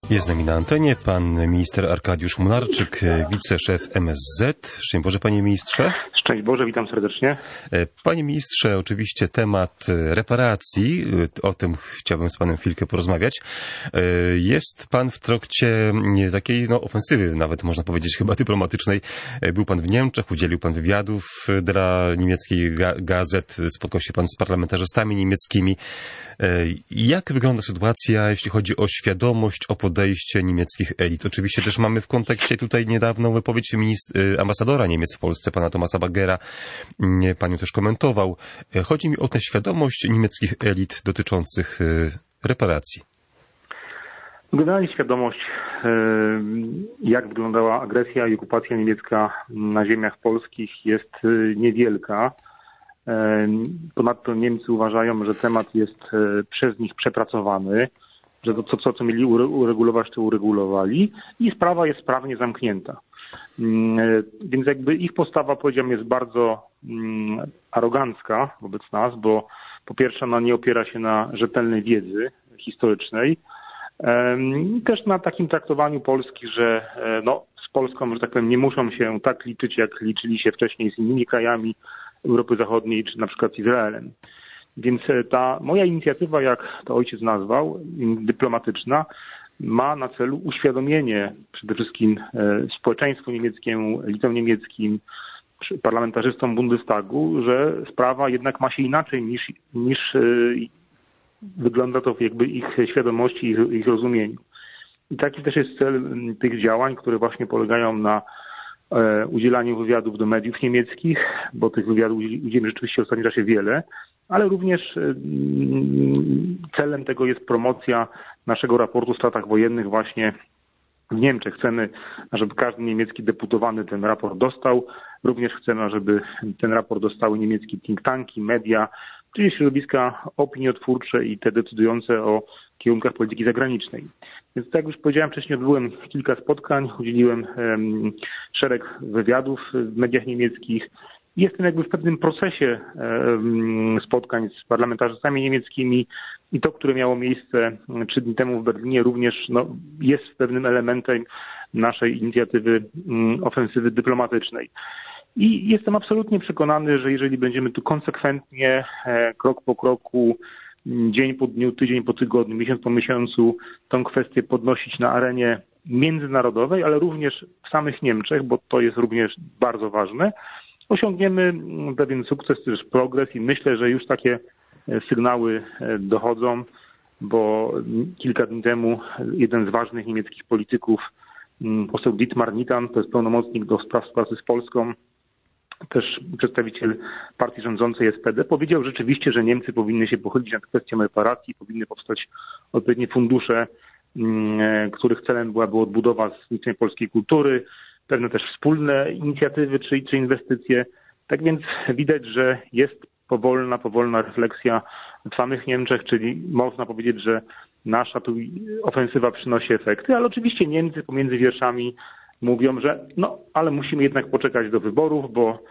Jest z nami na antenie pan minister Arkadiusz Mularczyk, wiceszef MSZ. Szczęść Boże, panie ministrze. Szczęść Boże, witam serdecznie. Panie ministrze, oczywiście temat reparacji, o tym chciałbym z panem chwilkę porozmawiać. Jest pan w trakcie takiej ofensywy, nawet można powiedzieć chyba dyplomatycznej. Był pan w Niemczech, udzielił pan wywiadów dla niemieckich gazet, spotkał się pan z parlamentarzystami niemieckimi. Jak wygląda sytuacja, jeśli chodzi o świadomość, o podejście niemieckich elit? Oczywiście też mamy w kontekście tutaj niedawną wypowiedź ambasadora Niemiec w Polsce, pana Thomasa Baggera. Pan ją też komentował. Chodzi mi o tę świadomość niemieckich elit dotyczących reparacji. Generalnie świadomość, jak wyglądała agresja i okupacja niemiecka na ziemiach polskich, jest niewielka. Ponadto Niemcy uważają, że temat jest przez nich przepracowany, że to, co mieli uregulować, to uregulowali i sprawa jest sprawnie zamknięta. Więc jakby ich postawa, powiedziałem, jest bardzo arogancka wobec nas, bo po pierwsze ona nie opiera się na rzetelnej wiedzy historycznej, też na takim traktowaniu Polski, że z Polską, że tak powiem, nie muszą się tak liczyć, jak liczyli się wcześniej z innymi krajami Europy Zachodniej, czy na przykład z Izraelem. Więc ta moja inicjatywa, jak to ojciec nazwał, dyplomatyczna, ma na celu uświadomienie przede wszystkim społeczeństwu niemieckiemu, elitom niemieckim, parlamentarzystom Bundestagu, że sprawa jednak ma się inaczej niż wygląda to w jakby ich świadomości, ich rozumieniu. I taki też jest cel tych działań, które właśnie polegają na udzielaniu wywiadów do mediów niemieckich, bo tych wywiadów udzielimy rzeczywiście w ostatnim czasie wiele, ale również celem tego jest promocja naszego raportu o stratach wojennych właśnie w Niemczech. Chcemy, żeby każdy niemiecki deputowany ten raport dostał. Również chcemy, żeby ten raport dostały niemieckie think tanki, media, czyli środowiska opiniotwórcze i te decydujące o kierunkach polityki zagranicznej. Więc tak jak już powiedziałem wcześniej, odbyłem kilka spotkań, udzieliłem szereg wywiadów w mediach niemieckich. Jestem jakby w pewnym procesie spotkań z parlamentarzystami niemieckimi i to, które miało miejsce 3 dni temu w Berlinie, również jest pewnym elementem naszej inicjatywy ofensywy dyplomatycznej. I jestem absolutnie przekonany, że jeżeli będziemy tu konsekwentnie, krok po kroku, dzień po dniu, tydzień po tygodniu, miesiąc po miesiącu tę kwestię podnosić na arenie międzynarodowej, ale również w samych Niemczech, bo to jest również bardzo ważne, osiągniemy pewien sukces, też progres i myślę, że już takie sygnały dochodzą, bo kilka dni temu jeden z ważnych niemieckich polityków, poseł Dietmar Nitan, to jest pełnomocnik do spraw współpracy z Polską, też przedstawiciel partii rządzącej SPD, powiedział rzeczywiście, że Niemcy powinny się pochylić nad kwestią reparacji, powinny powstać odpowiednie fundusze, których celem byłaby odbudowa istnienia polskiej kultury, pewne też wspólne inicjatywy czy inwestycje. Tak więc widać, że jest powolna refleksja w samych Niemczech, czyli można powiedzieć, że nasza tu ofensywa przynosi efekty, ale oczywiście Niemcy pomiędzy wierszami mówią, że ale musimy jednak poczekać do wyborów, bo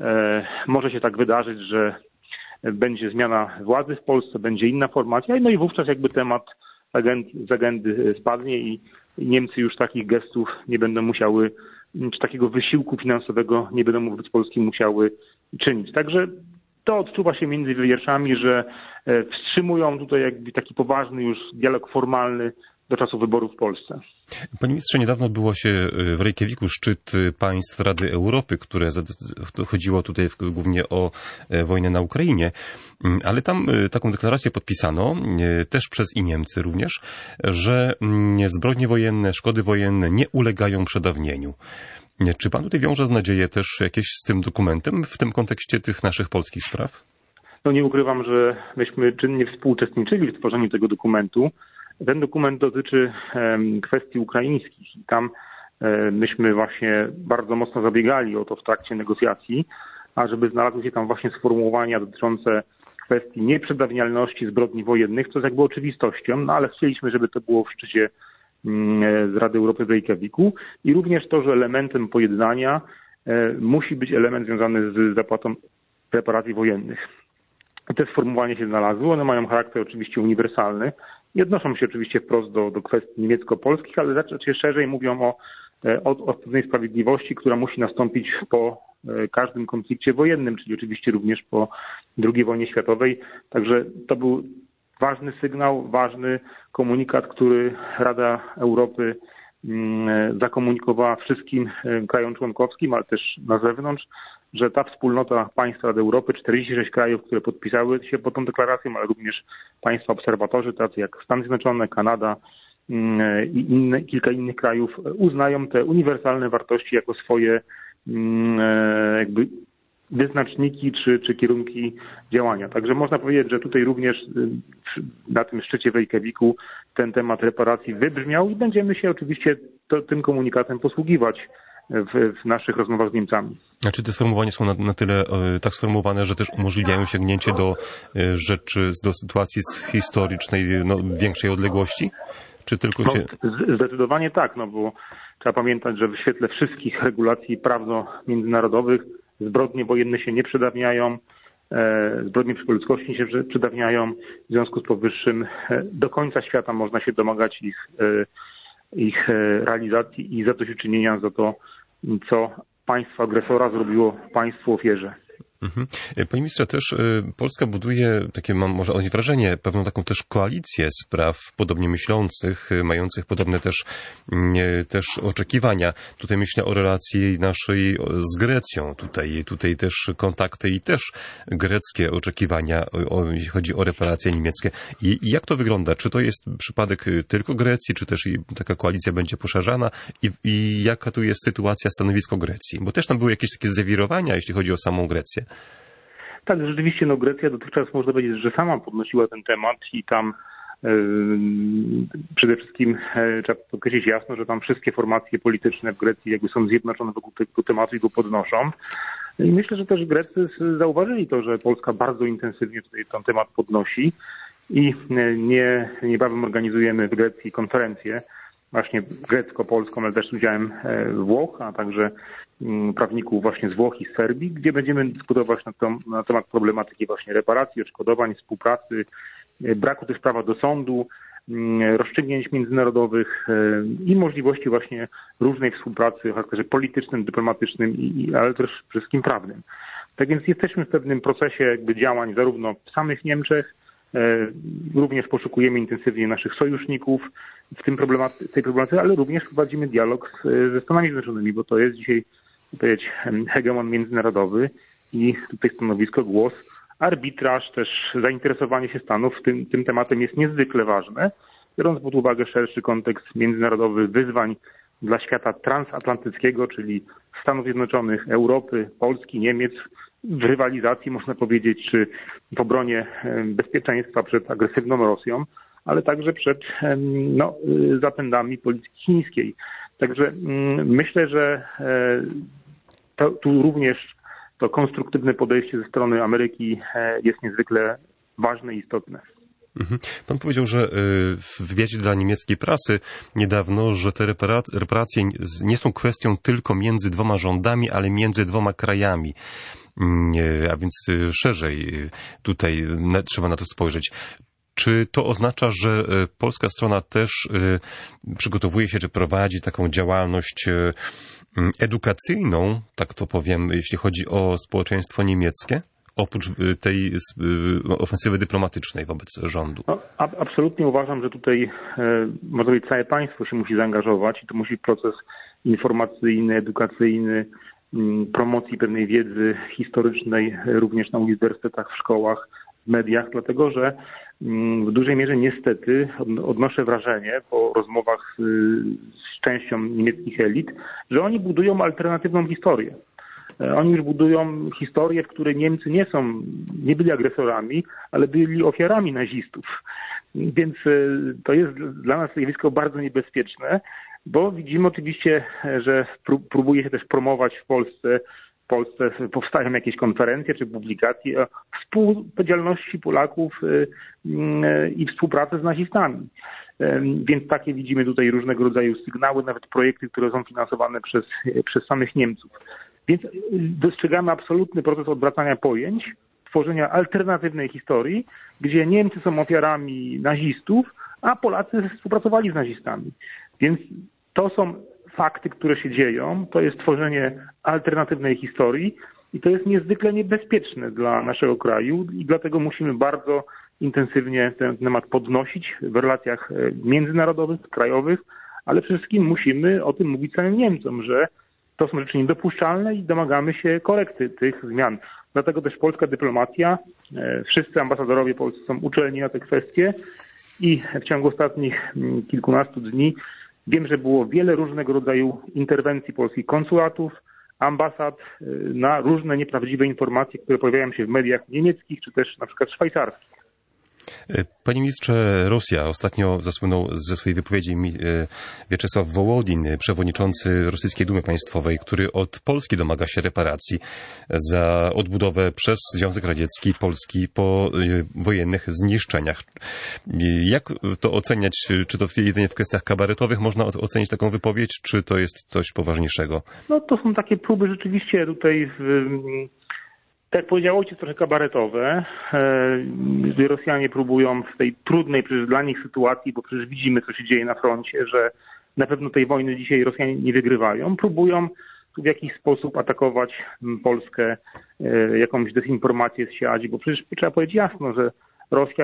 może się tak wydarzyć, że będzie zmiana władzy w Polsce, będzie inna formacja, i wówczas jakby temat z agendy spadnie i Niemcy już takich gestów nie będą musiały, czy takiego wysiłku finansowego nie będą wobec Polski musiały czynić. Także to odczuwa się między wierszami, że wstrzymują tutaj jakby taki poważny już dialog formalny do czasu wyborów w Polsce. Panie ministrze, niedawno odbyło się w Reykjaviku szczyt państw Rady Europy, które chodziło tutaj głównie o wojnę na Ukrainie, ale tam taką deklarację podpisano, też przez Niemcy również, że zbrodnie wojenne, szkody wojenne nie ulegają przedawnieniu. Czy pan tutaj wiąże z nadzieję też jakieś z tym dokumentem w tym kontekście tych naszych polskich spraw? Nie ukrywam, że myśmy czynnie współuczestniczyli w tworzeniu tego dokumentu. Ten dokument dotyczy kwestii ukraińskich i tam myśmy właśnie bardzo mocno zabiegali o to w trakcie negocjacji, ażeby znalazły się tam właśnie sformułowania dotyczące kwestii nieprzedawnialności zbrodni wojennych, co jest jakby oczywistością, ale chcieliśmy, żeby to było w szczycie z Rady Europy w Reykjaviku i również to, że elementem pojednania musi być element związany z zapłatą reparacji wojennych. Te sformułowania się znalazły, one mają charakter oczywiście uniwersalny, nie odnoszą się oczywiście wprost do kwestii niemiecko-polskich, ale raczej szerzej mówią o pewnej sprawiedliwości, która musi nastąpić po każdym konflikcie wojennym, czyli oczywiście również po II wojnie światowej. Także to był ważny sygnał, ważny komunikat, który Rada Europy zakomunikowała wszystkim krajom członkowskim, ale też na zewnątrz, że ta wspólnota państw Rady Europy, 46 krajów, które podpisały się pod tą deklaracją, ale również państwa obserwatorzy, tacy jak Stany Zjednoczone, Kanada i kilka innych krajów, uznają te uniwersalne wartości jako swoje jakby wyznaczniki czy kierunki działania. Także można powiedzieć, że tutaj również na tym szczycie w Reykjaviku ten temat reparacji wybrzmiał i będziemy się oczywiście tym komunikatem posługiwać w naszych rozmowach z Niemcami. A czy te sformułowania są na tyle tak sformułowane, że też umożliwiają sięgnięcie do rzeczy, do sytuacji historycznej większej odległości? Czy tylko się... Zdecydowanie tak, bo trzeba pamiętać, że w świetle wszystkich regulacji prawno-międzynarodowych zbrodnie wojenne się nie przedawniają, zbrodnie przeciwko ludzkości się przedawniają. W związku z powyższym do końca świata można się domagać ich realizacji i zadośćuczynienia za to, co państwo agresora zrobiło państwu ofierze. Panie ministrze, też Polska buduje, takie mam może wrażenie, pewną taką też koalicję spraw podobnie myślących, mających podobne też oczekiwania. Tutaj myślę o relacji naszej z Grecją. Tutaj też kontakty i też greckie oczekiwania, jeśli chodzi o reparacje niemieckie. I jak to wygląda? Czy to jest przypadek tylko Grecji, czy też taka koalicja będzie poszerzana? I jaka tu jest sytuacja, stanowisko Grecji? Bo też tam były jakieś takie zawirowania, jeśli chodzi o samą Grecję. Tak, rzeczywiście Grecja dotychczas można powiedzieć, że sama podnosiła ten temat i tam przede wszystkim trzeba podkreślić jasno, że tam wszystkie formacje polityczne w Grecji jakby są zjednoczone wokół tego tematu i go podnoszą. I myślę, że też Grecy zauważyli to, że Polska bardzo intensywnie tutaj ten temat podnosi i niebawem organizujemy w Grecji konferencję właśnie grecko-polską, ale też z udziałem Włoch, a także prawników właśnie z Włoch i z Serbii, gdzie będziemy dyskutować na temat problematyki właśnie reparacji, odszkodowań, współpracy, braku też prawa do sądu, rozstrzygnięć międzynarodowych i możliwości właśnie różnej współpracy o charakterze politycznym, dyplomatycznym, ale też przede wszystkim prawnym. Tak więc jesteśmy w pewnym procesie jakby działań zarówno w samych Niemczech, również poszukujemy intensywnie naszych sojuszników w tej problematyce, ale również prowadzimy dialog ze Stanami Zjednoczonymi, bo to jest dzisiaj hegemon międzynarodowy i tutaj stanowisko, głos, arbitraż, też zainteresowanie się Stanów tym tematem jest niezwykle ważne, biorąc pod uwagę szerszy kontekst międzynarodowy wyzwań dla świata transatlantyckiego, czyli Stanów Zjednoczonych, Europy, Polski, Niemiec, w rywalizacji, można powiedzieć, czy w obronie bezpieczeństwa przed agresywną Rosją, ale także przed zapędami polityki chińskiej. Także myślę, że tu również to konstruktywne podejście ze strony Ameryki jest niezwykle ważne i istotne. Pan powiedział, że w wywiadzie dla niemieckiej prasy niedawno, że te reparacje nie są kwestią tylko między dwoma rządami, ale między dwoma krajami. A więc szerzej tutaj trzeba na to spojrzeć. Czy to oznacza, że polska strona też przygotowuje się, czy prowadzi taką działalność edukacyjną, tak to powiem, jeśli chodzi o społeczeństwo niemieckie, oprócz tej ofensywy dyplomatycznej wobec rządu? Absolutnie uważam, że tutaj można powiedzieć, całe państwo się musi zaangażować i to musi proces informacyjny, edukacyjny, promocji pewnej wiedzy historycznej również na uniwersytetach, w szkołach, w mediach, dlatego że w dużej mierze niestety odnoszę wrażenie po rozmowach z częścią niemieckich elit, że oni budują alternatywną historię. Oni już budują historię, w której Niemcy nie byli agresorami, ale byli ofiarami nazistów. Więc to jest dla nas zjawisko bardzo niebezpieczne, bo widzimy oczywiście, że próbuje się też promować w Polsce powstają jakieś konferencje czy publikacje o współodpowiedzialności Polaków i współpracy z nazistami. Więc takie widzimy tutaj różnego rodzaju sygnały, nawet projekty, które są finansowane przez samych Niemców. Więc dostrzegamy absolutny proces odwracania pojęć tworzenia alternatywnej historii, gdzie Niemcy są ofiarami nazistów, a Polacy współpracowali z nazistami. Więc to są fakty, które się dzieją, to jest tworzenie alternatywnej historii i to jest niezwykle niebezpieczne dla naszego kraju i dlatego musimy bardzo intensywnie ten temat podnosić w relacjach międzynarodowych, krajowych, ale przede wszystkim musimy o tym mówić samym Niemcom, że to są rzeczy niedopuszczalne i domagamy się korekty tych zmian. Dlatego też polska dyplomacja, wszyscy ambasadorowie polscy są uczelni na te kwestie i w ciągu ostatnich kilkunastu dni wiem, że było wiele różnego rodzaju interwencji polskich konsulatów, ambasad na różne nieprawdziwe informacje, które pojawiają się w mediach niemieckich czy też na przykład szwajcarskich. Panie ministrze, Rosja ostatnio zasłynął ze swojej wypowiedzi Wiaczesław Wołodin, przewodniczący Rosyjskiej Dumy Państwowej, który od Polski domaga się reparacji za odbudowę przez Związek Radziecki Polski po wojennych zniszczeniach. Jak to oceniać? Czy to jedynie w kwestiach kabaretowych można ocenić taką wypowiedź, czy to jest coś poważniejszego? No to są takie próby rzeczywiście tutaj tak jak powiedział ojciec, trochę kabaretowe. Rosjanie próbują w tej trudnej przecież dla nich sytuacji, bo przecież widzimy, co się dzieje na froncie, że na pewno tej wojny dzisiaj Rosjanie nie wygrywają. Próbują w jakiś sposób atakować Polskę, jakąś dezinformację zsiać, bo przecież trzeba powiedzieć jasno, że Rosja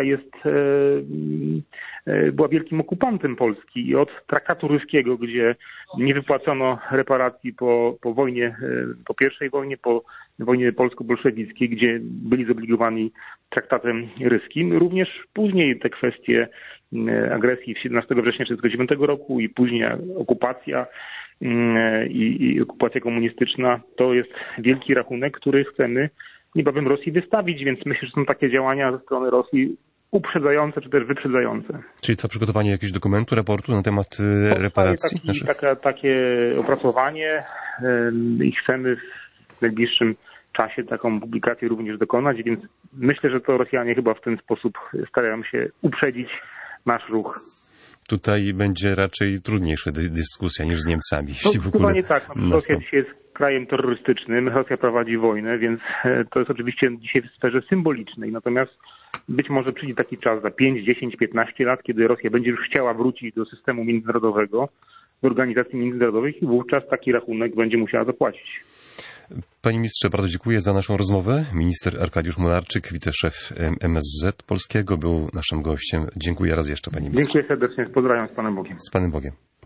była wielkim okupantem Polski i od traktatu ryskiego, gdzie nie wypłacono reparacji po wojnie, po pierwszej wojnie, po wojnie polsko-bolszewickiej, gdzie byli zobligowani traktatem ryskim. Również później te kwestie agresji 17 września 1939 roku i później okupacja i okupacja komunistyczna to jest wielki rachunek, który chcemy niebawem Rosji wystawić, więc myślę, że są takie działania ze strony Rosji uprzedzające czy też wyprzedzające. Czyli to przygotowanie jakiegoś dokumentu, raportu na temat reparacji? Takie opracowanie i chcemy w najbliższym czasie taką publikację również dokonać, więc myślę, że to Rosjanie chyba w ten sposób starają się uprzedzić nasz ruch. Tutaj będzie raczej trudniejsza dyskusja niż z Niemcami. Chyba nie tak. Rosja dzisiaj jest krajem terrorystycznym, Rosja prowadzi wojnę, więc to jest oczywiście dzisiaj w sferze symbolicznej. Natomiast być może przyjdzie taki czas za 5, 10, 15 lat, kiedy Rosja będzie już chciała wrócić do systemu międzynarodowego, do organizacji międzynarodowych i wówczas taki rachunek będzie musiała zapłacić. Panie ministrze, bardzo dziękuję za naszą rozmowę. Minister Arkadiusz Mularczyk, wiceszef MSZ Polskiego, był naszym gościem. Dziękuję raz jeszcze, panie ministrze. Dziękuję serdecznie. Pozdrawiam z Panem Bogiem. Z Panem Bogiem.